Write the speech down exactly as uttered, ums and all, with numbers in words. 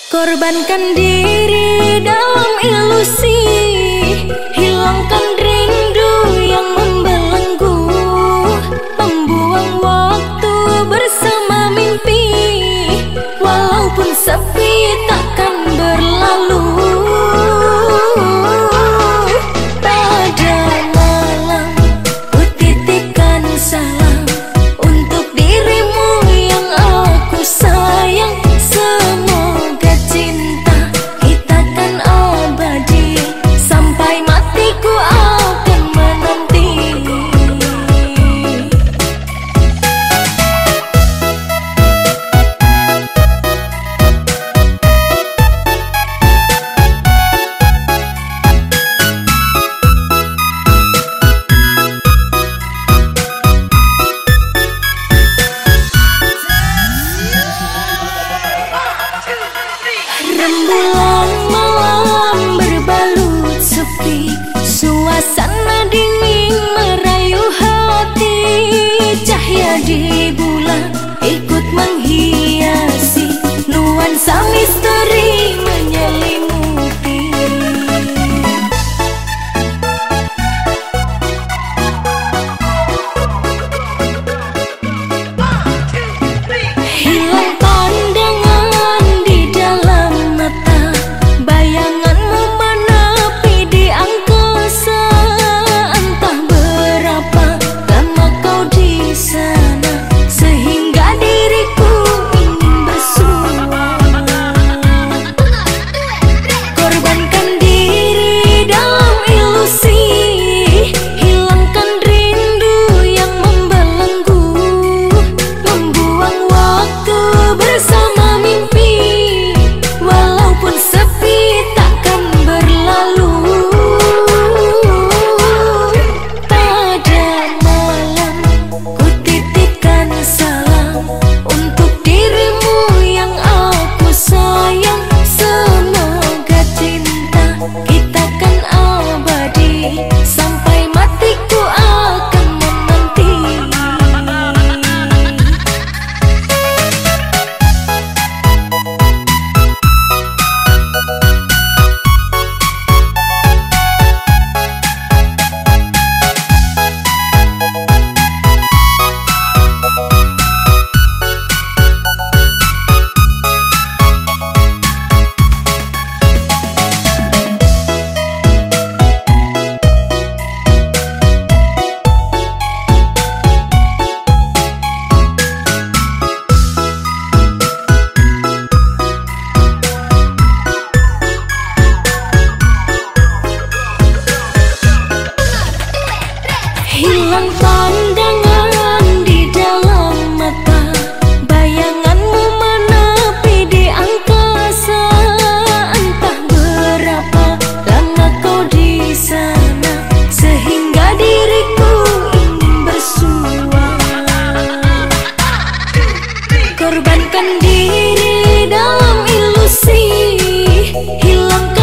Korbankan diri dalam ilusi, hilangkan rindu yang membelenggu, membuang waktu bersama mimpi, walaupun sepi takkan berlalu. Pada malam ku titipkan salam untuk dirimu yang aku sayang. Semoga cinta kita kan abadi, sampai matiku akan menanti. Rembulan malam berbalut sepi, suasana dingin merayu hati. Cahaya di bulan ikut menghiasi, nuansa misteri menyelimuti. Hilang pandangan di dalam mata, bayanganmu menepi di angkasa. Entah berapa lama kau di sana, sehingga diriku ingin bersua. Korbankan diri dalam ilusi, hilangkan rindu yang membelenggu, membuang waktu bersama mimpi, walaupun sepi takkan berlalu. Pada malam ku titipkan salam untuk dirimu yang aku sayang. Semoga cinta kita kan abadi, sampai matiku akan menanti. Hilang pandangan di dalam mata, bayanganmu menepi di angkasa. Entah berapa lama kau di sana, sehingga diriku ingin bersua. Korbankan diri dalam ilusi, hilangkan